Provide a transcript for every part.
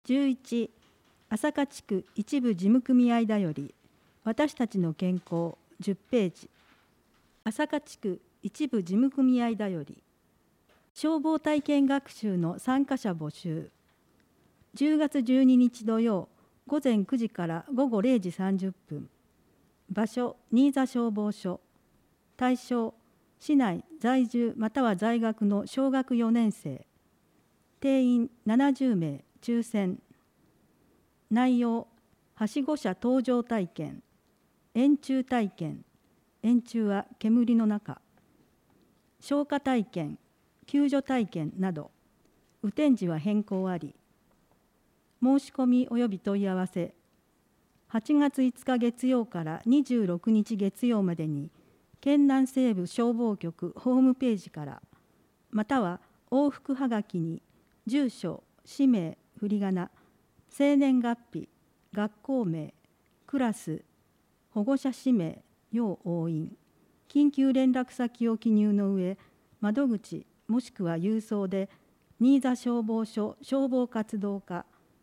11、朝霞地区一部事務組合だより、私たちの健康10ページ。朝霞地区一部事務組合だより、消防体験学習の参加者募集。10月12日土曜、午前9時から午後0時30分。場所、新座消防署。対象、市内在住または在学の小学4年生。定員70名、抽選。内容、はしご車搭乗体験、円柱体験、円柱は煙の中、消火体験、救助体験など、雨天時は変更あり。申し込み及び問い合わせ、8月5日月曜から26日月曜までに、県南西部消防局ホームページから、または往復はがきに、住所、氏名、振り仮名、生年月日、学校名、クラス、保護者氏名、要押印、緊急連絡先を記入の上、窓口もしくは郵送で、新座消防署消防活動課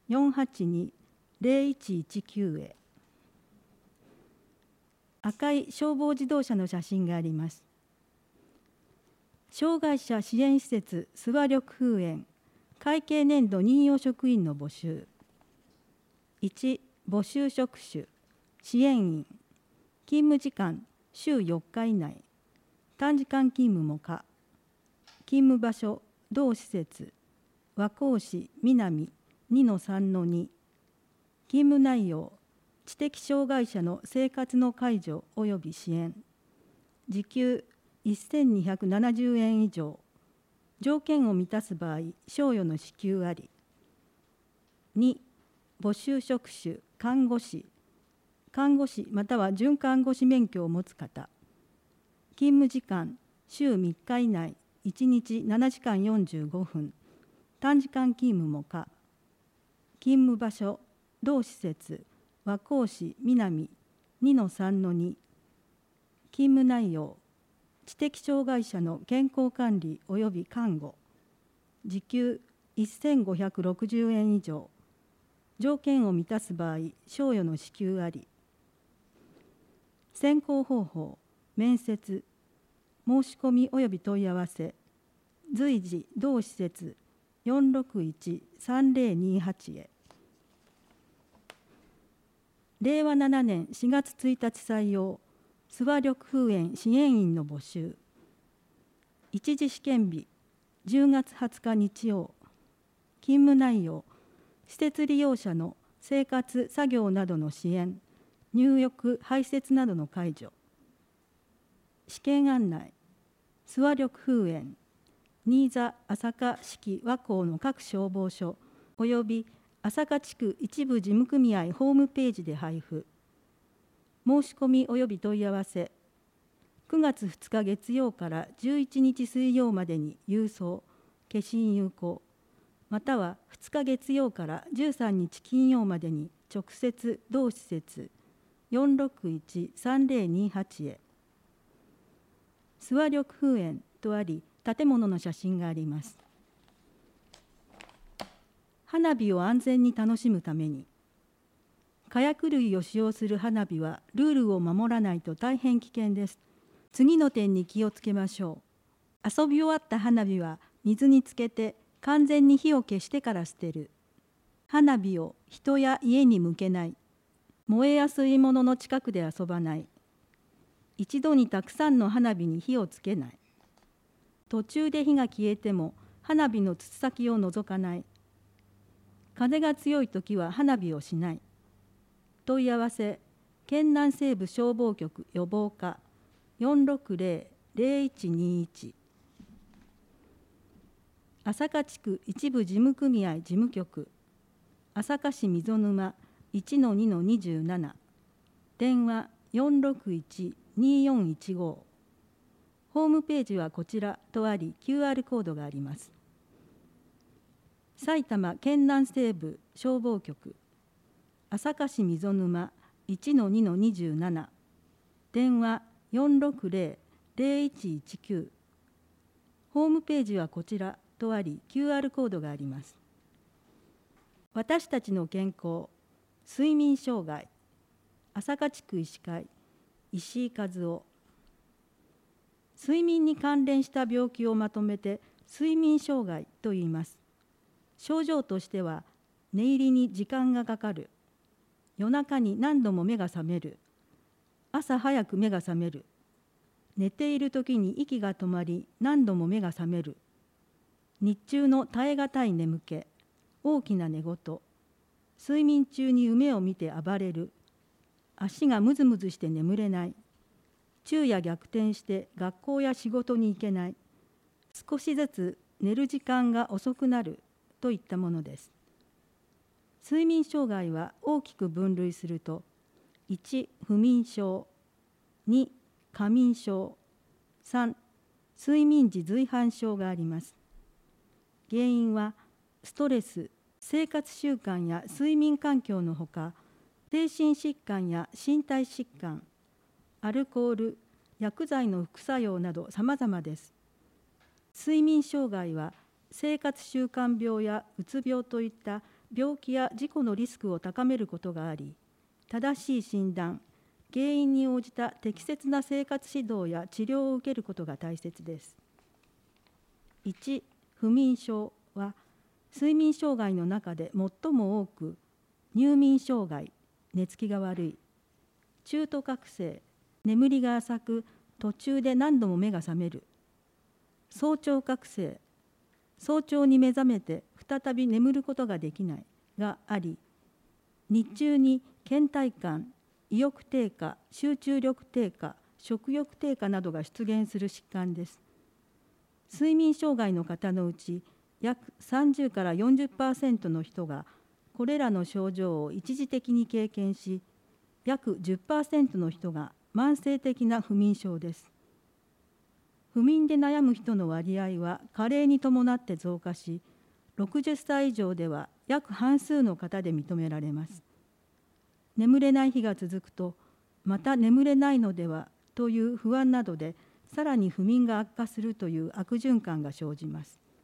482-0119 へ。赤い消防自動車の写真があります。障害者支援施設諏訪緑風園会計年度任用職員の募集。1、募集職種、支援員、勤務時間、週4日以内、短時間勤務も可、勤務場所、同施設、和光市南 2-3-2、勤務内容、知的障害者の生活の介助及び支援、時給1270円以上、条件を満たす場合、賞与の支給あり。2、募集職種、看護師、看護師または準看護師免許を持つ方、勤務時間、週3日以内、1日7時間45分、短時間勤務も可、勤務場所、同施設、和光市南 2-3-2、勤務内容、知的障害者の健康管理及び看護、時給1560円以上、条件を満たす場合、賞与の支給あり。選考方法、面接、申し込み及び問い合わせ、随時同施設 461-3028 へ。令和7年4月1日採用、諏訪緑風園支援員の募集。一次試験日、10月20日日曜。勤務内容、施設利用者の生活・作業などの支援、入浴・排泄などの介助。試験案内、諏訪緑風園、新座朝霞市和光の各消防署および朝霞地区一部事務組合ホームページで配布。申し込み及び問い合わせ、9月2日月曜から11日水曜までに郵送、消印有効、または2日月曜から13日金曜までに直接同施設 461-3028 へ。諏訪緑風園とあり、建物の写真があります。花火を安全に楽しむために、火薬類を使用する花火はルールを守らないと大変危険です。次の点に気をつけましょう。遊び終わった花火は水につけて完全に火を消してから捨てる。花火を人や家に向けない。燃えやすいものの近くで遊ばない。一度にたくさんの花火に火をつけない。途中で火が消えても花火の筒先を除かない。風が強いときは花火をしない。問い合わせ、県南西部消防局予防課 460-0121。朝霞地区一部事務組合事務局、朝霞市溝沼 1-2-27、電話461-2415。ホームページはこちらとあり、QR コードがあります。埼玉県南西部消防局、朝霞市溝沼 1-2-27、電話460-0119。ホームページはこちらとあり、QR コードがあります。 私たちの健康睡眠障害、朝霞地区医師会石井和夫。睡眠に関連した病気をまとめて睡眠障害と言います。症状としては、寝入りに時間がかかる、夜中に何度も目が覚める、朝早く目が覚める、寝ている時に息が止まり何度も目が覚める、日中の耐え難い眠気、大きな寝言、睡眠中に夢を見て暴れる、足がムズムズして眠れない、昼夜逆転して学校や仕事に行けない、少しずつ寝る時間が遅くなるといったものです。睡眠障害は大きく分類すると、1、不眠症、2、過眠症、3、睡眠時随伴症があります。原因はストレス、生活習慣や睡眠環境のほか、精神疾患や身体疾患、アルコール、薬剤の副作用など様々です。睡眠障害は生活習慣病やうつ病といった病気や事故のリスクを高めることがあり、正しい診断、原因に応じた適切な生活指導や治療を受けることが大切です。1、不眠症は睡眠障害の中で最も多く、入眠障害、寝つきが悪い、中途覚醒、眠りが浅く途中で何度も目が覚める、早朝覚醒、早朝に目覚めて再び眠ることができないがあり、日中に倦怠感、意欲低下、集中力低下、食欲低下などが出現する疾患です。睡眠障害の方のうち約30から 40% の人がこれらの症状を一時的に経験し、約 10% の人が慢性的な不眠症です。不眠で悩む人の割合は加齢に伴って増加し、60歳以上では約半数の方で認められます。眠れない日が続くと、また眠れないのではという不安などで、さらに不眠が悪化するという悪循環が生じます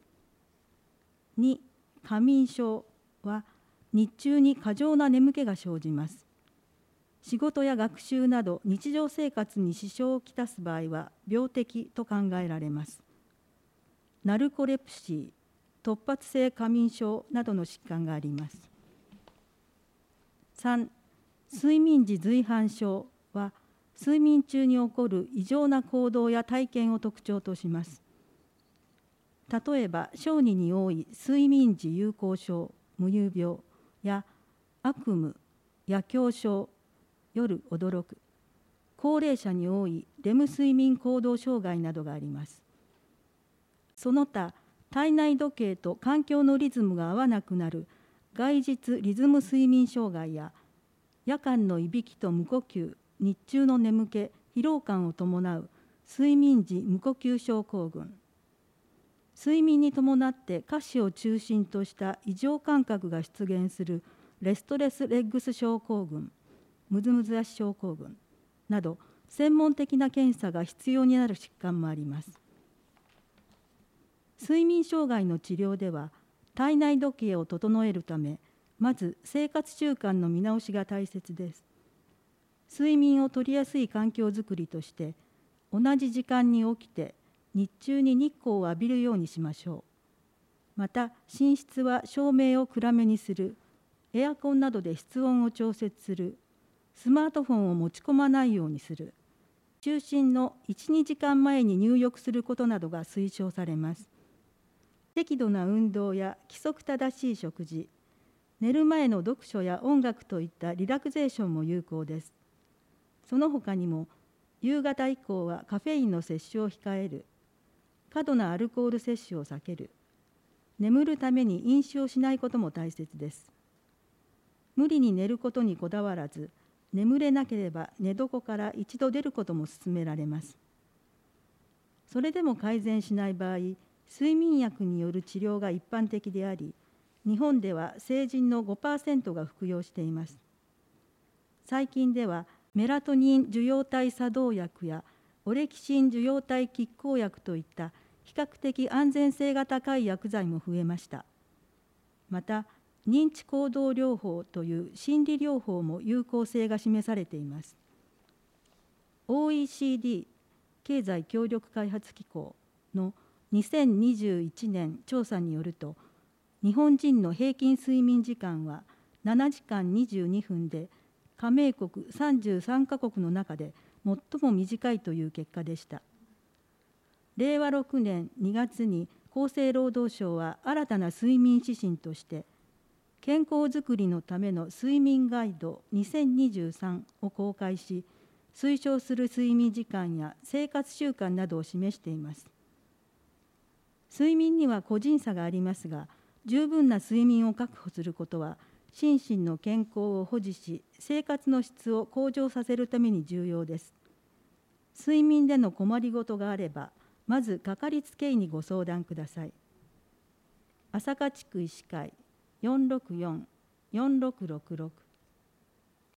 。2、過眠症は日中に過剰な眠気が生じます。仕事や学習など日常生活に支障をきたす場合は病的と考えられます。ナルコレプシー、突発性過眠症などの疾患があります。3、睡眠時随伴症は睡眠中に起こる異常な行動や体験を特徴とします。例えば小児に多い睡眠時有効症、無遊病や悪夢、夜狂症、夜驚く、高齢者に多いレム睡眠行動障害などがあります。その他、体内時計と環境のリズムが合わなくなる外日リズム睡眠障害や、夜間のいびきと無呼吸、日中の眠気、疲労感を伴う睡眠時無呼吸症候群、睡眠に伴って下肢を中心とした異常感覚が出現するレストレスレッグス症候群、ムズムズ足症候群など、専門的な検査が必要になる疾患もあります。睡眠障害の治療では、体内時計を整えるため、まず生活習慣の見直しが大切です。睡眠をとりやすい環境づくりとして、同じ時間に起きて日中に日光を浴びるようにしましょう。また寝室は照明を暗めにする、エアコンなどで室温を調節する、スマートフォンを持ち込まないようにする、就寝の 1,2 時間前に入浴することなどが推奨されます。適度な運動や規則正しい食事、寝る前の読書や音楽といったリラクゼーションも有効です。その他にも、夕方以降はカフェインの摂取を控える、過度なアルコール摂取を避ける、眠るために飲酒をしないことも大切です。無理に寝ることにこだわらず、眠れなければ寝床から一度出ることも勧められます。それでも改善しない場合、睡眠薬による治療が一般的であり、日本では成人の 5% が服用しています。最近ではメラトニン受容体作動薬やオレキシン受容体拮抗薬といった比較的安全性が高い薬剤も増えました。また、 認知行動療法という心理療法も有効性が示されています。OECD 経済協力開発機構の2021年調査によると、日本人の平均睡眠時間は7時間22分で、加盟国33カ国の中で最も短いという結果でした。令和6年2月に厚生労働省は新たな睡眠指針として、健康づくりのための睡眠ガイド2023を公開し、推奨する睡眠時間や生活習慣などを示しています。睡眠には個人差がありますが、十分な睡眠を確保することは、心身の健康を保持し、生活の質を向上させるために重要です。睡眠での困りごとがあれば、まずかかりつけ医にご相談ください。朝霞地区医師会464-4666